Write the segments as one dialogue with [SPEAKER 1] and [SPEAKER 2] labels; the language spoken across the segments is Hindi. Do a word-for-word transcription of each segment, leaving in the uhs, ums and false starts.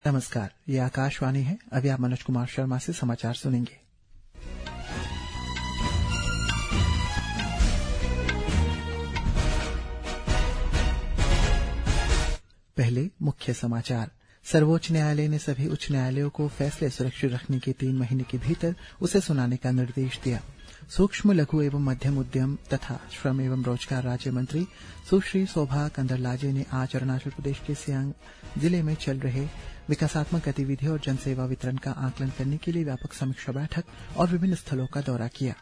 [SPEAKER 1] नमस्कार, ये आकाशवाणी है। अभी आप मनोज कुमार शर्मा से समाचार सुनेंगे। पहले मुख्य समाचार। सर्वोच्च न्यायालय ने सभी उच्च न्यायालयों को फैसले सुरक्षित रखने के तीन महीने के भीतर उसे सुनाने का निर्देश दिया। सूक्ष्म, लघु एवं मध्यम उद्यम तथा श्रम एवं रोजगार राज्य मंत्री सुश्री शोभा कंदरलाजे ने आज अरुणाचल प्रदेश के सियांग जिले में चल रहे विकासात्मक गतिविधियों और जनसेवा वितरण का आकलन करने के लिए व्यापक समीक्षा बैठक और विभिन्न स्थलों का दौरा किया।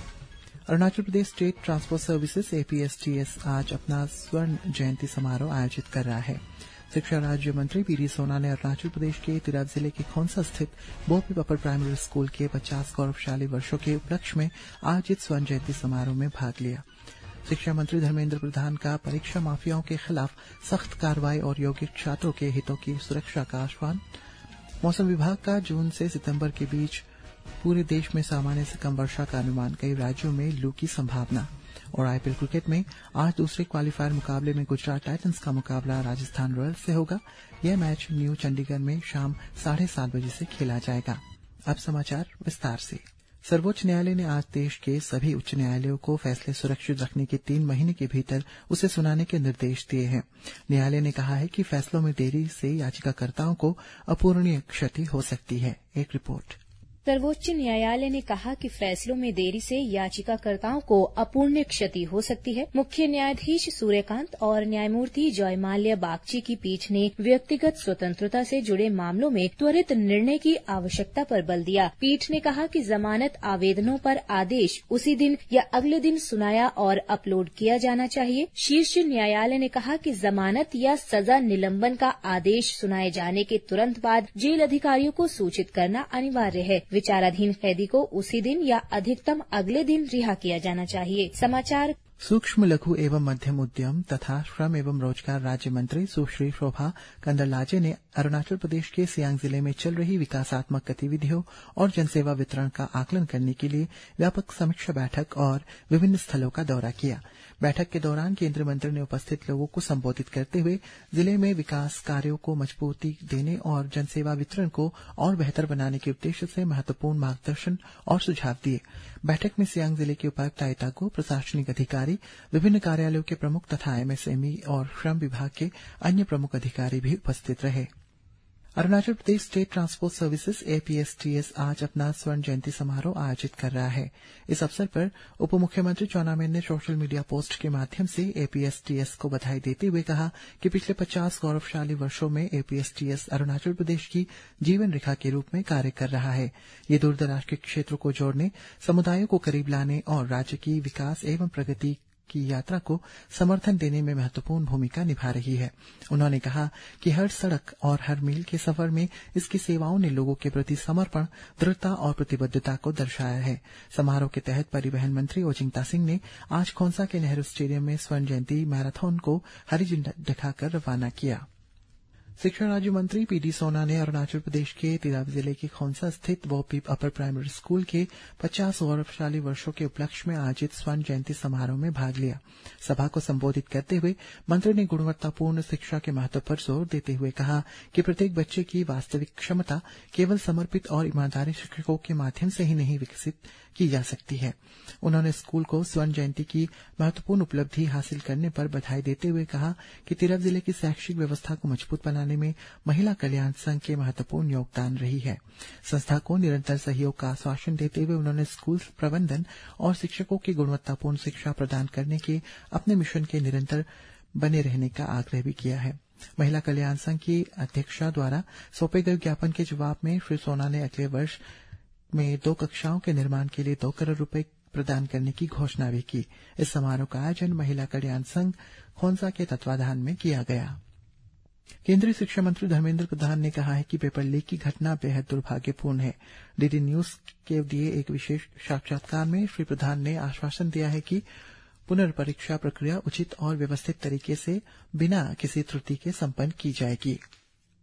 [SPEAKER 1] Arunachal Pradesh state transport services APSTS आज अपना स्वर्ण जयंती समारोह आयोजित कर रहा है। शिक्षा राज्य मंत्री पीडी सोना ने अरुणाचल प्रदेश के तिरप जिले के खोंसा स्थित बोपिप अपर प्राइमरी स्कूल के पचास गौरवशाली वर्षों के उपलक्ष्य में आयोजित स्वर्ण जयंती समारोह में भाग लिया। शिक्षा मंत्री धर्मेंद्र प्रधान का परीक्षा माफियाओं के खिलाफ सख्त कार्रवाई और योग्य छात्रों के हितों की सुरक्षा का आश्वासन। मौसम विभाग का जून से सितंबर के बीच पूरे देश में सामान्य से कम वर्षा का अनुमान, कई राज्यों में लू की संभावना। और आईपीएल क्रिकेट में आज दूसरे क्वालीफायर मुकाबले में गुजरात टाइटंस का मुकाबला राजस्थान रॉयल्स से होगा। यह मैच न्यू चंडीगढ़ में शाम साढ़े सात बजे से खेला जाएगा। अब समाचार विस्तार से। सर्वोच्च न्यायालय ने आज देश के सभी उच्च न्यायालयों को फैसले सुरक्षित रखने के तीन महीने के भीतर उसे सुनाने के निर्देश दिए हैं। न्यायालय ने कहा है कि फैसलों में देरी से याचिकाकर्ताओं को अपूरणीय क्षति हो सकती है। एक रिपोर्ट।
[SPEAKER 2] सर्वोच्च न्यायालय ने कहा कि फैसलों में देरी से याचिकाकर्ताओं को अपूर्णीय क्षति हो सकती है। मुख्य न्यायाधीश सूर्यकांत और न्यायमूर्ति जयमाल्या बागची की पीठ ने व्यक्तिगत स्वतंत्रता से जुड़े मामलों में त्वरित निर्णय की आवश्यकता पर बल दिया। पीठ ने कहा कि जमानत आवेदनों पर आदेश उसी दिन या अगले दिन सुनाया और अपलोड किया जाना चाहिए। शीर्ष न्यायालय ने कहा कि जमानत या सजा निलंबन का आदेश सुनाए जाने के तुरंत बाद जेल अधिकारियों को सूचित करना अनिवार्य है। विचाराधीन कैदी को उसी दिन या अधिकतम अगले दिन रिहा किया जाना चाहिए। समाचार।
[SPEAKER 1] सूक्ष्म, लघु एवं मध्यम उद्यम तथा श्रम एवं रोजगार राज्य मंत्री सुश्री शोभा कंदरलाजे ने अरुणाचल प्रदेश के सियांग जिले में चल रही विकासात्मक गतिविधियों और जनसेवा वितरण का आकलन करने के लिए व्यापक समीक्षा बैठक और विभिन्न स्थलों का दौरा किया। बैठक के दौरान केंद्रीय मंत्री ने उपस्थित लोगों को संबोधित करते हुए जिले में विकास कार्यों को मजबूती देने और जनसेवा वितरण को और बेहतर बनाने के उद्देश्य से महत्वपूर्ण मार्गदर्शन और सुझाव दिए। बैठक में सियांग जिले के उपायुक्त आयताको, प्रशासनिक अधिकारी, विभिन्न कार्यालयों के प्रमुख तथा एमएसएमई और श्रम विभाग के अन्य प्रमुख अधिकारी भी उपस्थित रहे। Arunachal Pradesh state transport services APSTS आज अपना स्वर्ण जयंती समारोह आयोजित कर रहा है। इस अवसर पर उप मुख्यमंत्री चाउना मेन ने सोशल मीडिया पोस्ट के माध्यम से एपीएसटीएस को बधाई देते हुए कहा कि पिछले पचास गौरवशाली वर्षों में एपीएसटीएस अरुणाचल प्रदेश की जीवन रेखा के रूप में कार्य कर रहा है। ये दूरदराज के क्षेत्रों को जोड़ने, समुदायों को करीब लाने और राज्य की विकास एवं प्रगति की यात्रा को समर्थन देने में महत्वपूर्ण भूमिका निभा रही है। उन्होंने कहा कि हर सड़क और हर मील के सफर में इसकी सेवाओं ने लोगों के प्रति समर्पण, दृढ़ता और प्रतिबद्धता को दर्शाया है। समारोह के तहत परिवहन मंत्री ओजिंगता सिंह ने आज खोंसा के नेहरू स्टेडियम में स्वर्ण जयंती मैराथन को हरी झंडी दिखाकर रवाना किया। शिक्षा राज्य मंत्री पीडी सोना ने अरुणाचल प्रदेश के तिरप जिले के खोंसा स्थित बोपिप अपर प्राइमरी स्कूल के पचास गौरवशाली वर्षों के उपलक्ष्य में आयोजित स्वर्ण जयंती समारोह में भाग लिया। सभा को संबोधित करते हुए मंत्री ने गुणवत्तापूर्ण शिक्षा के महत्व पर जोर देते हुए कहा कि प्रत्येक बच्चे की वास्तविक क्षमता केवल समर्पित और ईमानदारी शिक्षकों के माध्यम से ही नहीं विकसित की जा सकती है। उन्होंने स्कूल को स्वर्ण जयंती की महत्वपूर्ण उपलब्धि हासिल करने पर बधाई देते हुए कहा कि तिरप जिले की शैक्षिक व्यवस्था को मजबूत बनाने में महिला कल्याण संघ के महत्वपूर्ण योगदान रही है। संस्था को निरंतर सहयोग का आश्वासन देते हुए उन्होंने स्कूल प्रबंधन और शिक्षकों की गुणवत्तापूर्ण शिक्षा प्रदान करने के अपने मिशन के निरंतर बने रहने का आग्रह भी किया है। महिला कल्याण संघ की अध्यक्षा द्वारा सौंपे गए ज्ञापन के जवाब में श्री सोना ने अगले वर्ष में दो कक्षाओं के निर्माण के लिए दो करोड़ रुपए प्रदान करने की घोषणा भी की। इस समारोह का आयोजन महिला कल्याण संघ खोंसा के तत्वाधान में किया गया। केंद्रीय शिक्षा मंत्री धर्मेंद्र प्रधान ने कहा है कि पेपर लीक की घटना बेहद दुर्भाग्यपूर्ण है। डीडी न्यूज के दिए एक विशेष साक्षात्कार में श्री प्रधान ने आश्वासन दिया है कि पुनर्परीक्षा प्रक्रिया उचित और व्यवस्थित तरीके से बिना किसी त्रुटि के संपन्न की जाएगी।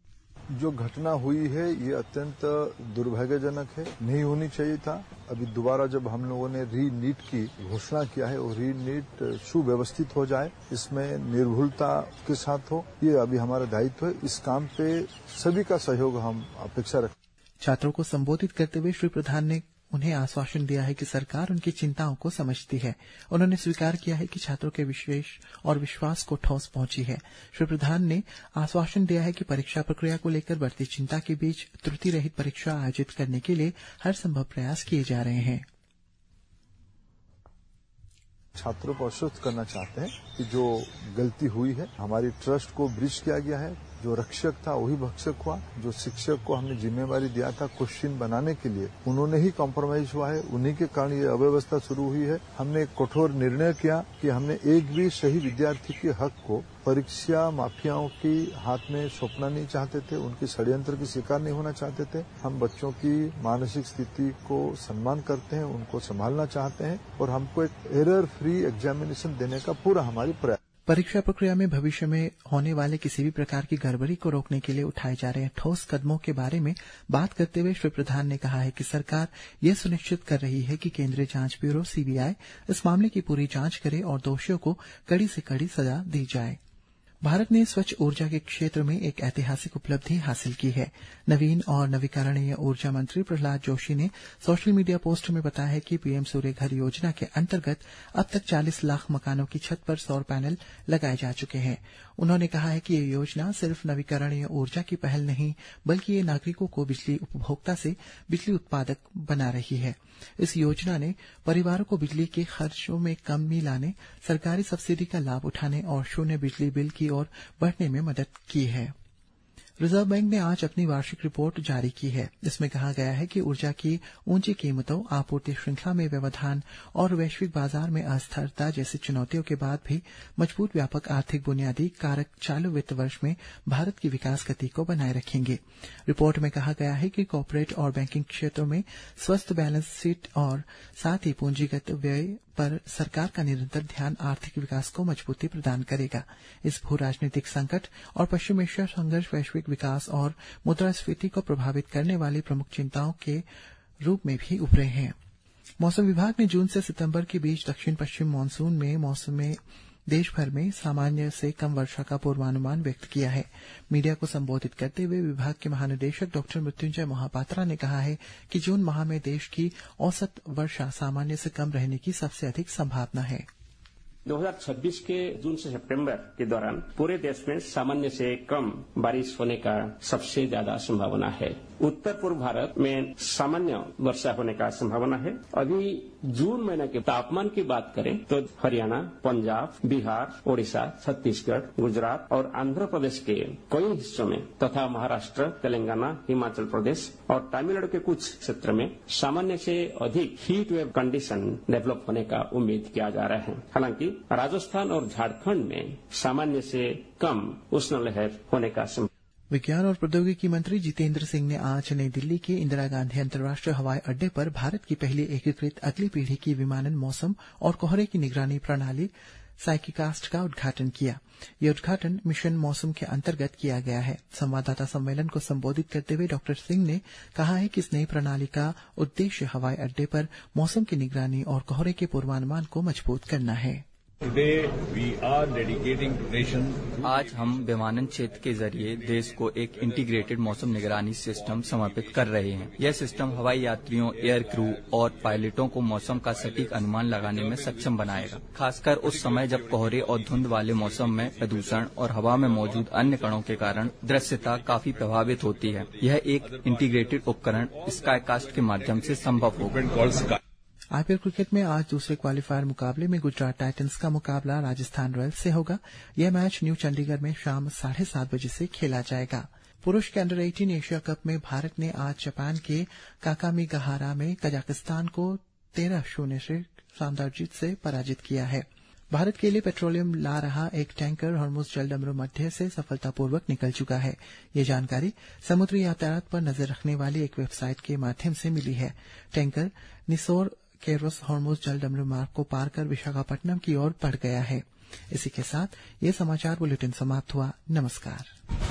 [SPEAKER 3] जो घटना हुई है ये अत्यंत दुर्भाग्यजनक है, नहीं होनी चाहिए था। अभी दोबारा जब हम लोगों ने री नीट की घोषणा किया है और री नीट सुव्यवस्थित हो जाए, इसमें निर्भुलता के साथ हो, ये अभी हमारा दायित्व है। इस काम पे सभी का सहयोग हम अपेक्षा रखते हैं।
[SPEAKER 1] छात्रों को संबोधित करते हुए श्री प्रधान ने उन्हें आश्वासन दिया है कि सरकार उनकी चिंताओं को समझती है। उन्होंने स्वीकार किया है कि छात्रों के विशेष और विश्वास को ठोस पहुंची है। श्री प्रधान ने आश्वासन दिया है कि परीक्षा प्रक्रिया को लेकर बढ़ती चिंता के बीच त्रुटि रहित परीक्षा आयोजित करने के लिए हर संभव प्रयास किए जा रहे हैं।
[SPEAKER 3] छात्रों को आश्वस्त करना चाहते हैं कि जो गलती हुई है, हमारी ट्रस्ट को ब्रीच किया गया है। जो रक्षक था वही भक्षक हुआ। जो शिक्षक को हमने जिम्मेवारी दिया था क्वेश्चन बनाने के लिए, उन्होंने ही कॉम्प्रोमाइज हुआ है। उन्हीं के कारण ये अव्यवस्था शुरू हुई है। हमने एक कठोर निर्णय किया कि हमने एक भी सही विद्यार्थी के हक को परीक्षा माफियाओं के हाथ में सौंपना नहीं चाहते थे, उनके षड्यंत्र की शिकार नहीं होना चाहते थे। हम बच्चों की मानसिक स्थिति को सम्मान करते हैं, उनको संभालना चाहते हैं और हमको एक एरर फ्री एग्जामिनेशन देने का पूरा हमारी प्रयास।
[SPEAKER 1] परीक्षा प्रक्रिया में भविष्य में होने वाले किसी भी प्रकार की गड़बड़ी को रोकने के लिए उठाए जा रहे ठोस कदमों के बारे में बात करते हुए श्री प्रधान ने कहा है कि सरकार ये सुनिश्चित कर रही है कि केंद्रीय जांच ब्यूरो सीबीआई इस मामले की पूरी जांच करे और दोषियों को कड़ी से कड़ी सजा दी जाए। भारत ने स्वच्छ ऊर्जा के क्षेत्र में एक ऐतिहासिक उपलब्धि हासिल की है। नवीन और नवीकरणीय ऊर्जा मंत्री प्रहलाद जोशी ने सोशल मीडिया पोस्ट में बताया है कि पीएम सूर्य घर योजना के अंतर्गत अब तक चालीस लाख मकानों की छत पर सौर पैनल लगाए जा चुके हैं। उन्होंने कहा है कि ये योजना सिर्फ नवीकरणीय ऊर्जा की पहल नहीं, बल्कि ये नागरिकों को बिजली उपभोक्ता से बिजली उत्पादक बना रही है। इस योजना ने परिवारों को बिजली के खर्चों में कमी लाने, सरकारी सब्सिडी का लाभ उठाने और शून्य बिजली बिल की ओर बढ़ने में मदद की है। रिजर्व बैंक ने आज अपनी वार्षिक रिपोर्ट जारी की है। इसमें कहा गया है कि ऊर्जा की ऊंची कीमतों, आपूर्ति श्रृंखला में व्यवधान और वैश्विक बाजार में अस्थिरता जैसी चुनौतियों के बाद भी मजबूत व्यापक आर्थिक बुनियादी कारक चालू वित्त वर्ष में भारत की विकास गति को बनाए रखेंगे। रिपोर्ट में कहा गया है कि कॉर्पोरेट और बैंकिंग क्षेत्रों में स्वस्थ बैलेंस शीट और साथ ही पूंजीगत व्यय पर सरकार का निरंतर ध्यान आर्थिक विकास को मजबूती प्रदान करेगा। इस भू राजनीतिक संकट और पश्चिम एशिया संघर्ष वैश्विक विकास और मुद्रास्फीति को प्रभावित करने वाली प्रमुख चिंताओं के रूप में भी उभरे हैं। मौसम विभाग ने जून से सितंबर के बीच दक्षिण पश्चिम मानसून में मौसम में देश भर में सामान्य से कम वर्षा का पूर्वानुमान व्यक्त किया है। मीडिया को संबोधित करते हुए विभाग के महानिदेशक डॉक्टर मृत्युंजय महापात्रा ने कहा है कि जून माह में देश की औसत वर्षा सामान्य से कम रहने की सबसे अधिक संभावना है।
[SPEAKER 4] दो हज़ार छब्बीस के जून से सितंबर के दौरान पूरे देश में सामान्य से कम बारिश होने का सबसे ज्यादा संभावना है। उत्तर पूर्व भारत में सामान्य वर्षा होने का संभावना है। अभी जून महीने के तापमान की बात करें तो हरियाणा, पंजाब, बिहार, ओडिशा, छत्तीसगढ़, गुजरात और आंध्र प्रदेश के कई हिस्सों में तथा महाराष्ट्र, तेलंगाना, हिमाचल प्रदेश और तमिलनाडु के कुछ क्षेत्र में सामान्य से अधिक हीट वेव कंडीशन डेवलप होने का उम्मीद किया जा रहा है। हालांकि राजस्थान और झारखंड में सामान्य से कम उष्ण लहर होने का संभावना।
[SPEAKER 1] विज्ञान और प्रौद्योगिकी मंत्री जितेंद्र सिंह ने आज नई दिल्ली के इंदिरा गांधी अंतर्राष्ट्रीय हवाई अड्डे पर भारत की पहली एकीकृत अगली पीढ़ी की विमानन मौसम और कोहरे की निगरानी प्रणाली साइकिकास्ट का उद्घाटन किया। यह उद्घाटन मिशन मौसम के अंतर्गत किया गया है। संवाददाता सम्मेलन को संबोधित करते हुए डॉक्टर सिंह ने कहा है कि इस नई प्रणाली का उद्देश्य हवाई अड्डे पर मौसम की निगरानी और कोहरे के पूर्वानुमान को मजबूत करना है।
[SPEAKER 5] आज हम विमानन क्षेत्र के जरिए देश को एक इंटीग्रेटेड मौसम निगरानी सिस्टम समर्पित कर रहे हैं। यह सिस्टम हवाई यात्रियों, एयर क्रू और पायलटों को मौसम का सटीक अनुमान लगाने में सक्षम बनाएगा, खासकर उस समय जब कोहरे और धुंध वाले मौसम में प्रदूषण और हवा में मौजूद अन्य कणों के कारण दृश्यता काफी प्रभावित होती है। यह एक इंटीग्रेटेड उपकरण स्काईकास्ट के माध्यम से संभव होगा।
[SPEAKER 1] आईपीएल क्रिकेट में आज दूसरे क्वालीफायर मुकाबले में गुजरात टाइटंस का मुकाबला राजस्थान रॉयल्स से होगा। यह मैच न्यू चंडीगढ़ में शाम साढ़े सात बजे से खेला जाएगा। पुरुष के अंडर अठारह एशिया कप में भारत ने आज जापान के काकामीगाहारा में कजाकिस्तान को तेरह शून्य से शानदार जीत से पराजित किया है। भारत के लिए पेट्रोलियम ला रहा एक टैंकर हॉर्मुज जलडमरू मध्य से सफलतापूर्वक निकल चुका है। ये जानकारी समुद्री यातायात पर नजर रखने वाली एक वेबसाइट के माध्यम से मिली है। टैंकर निसोर केरोस हॉर्मुज जलडमरू मार्ग को पार कर विशाखापट्टनम की ओर बढ़ गया है। इसी के साथ ये समाचार बुलेटिन समाप्त हुआ। नमस्कार।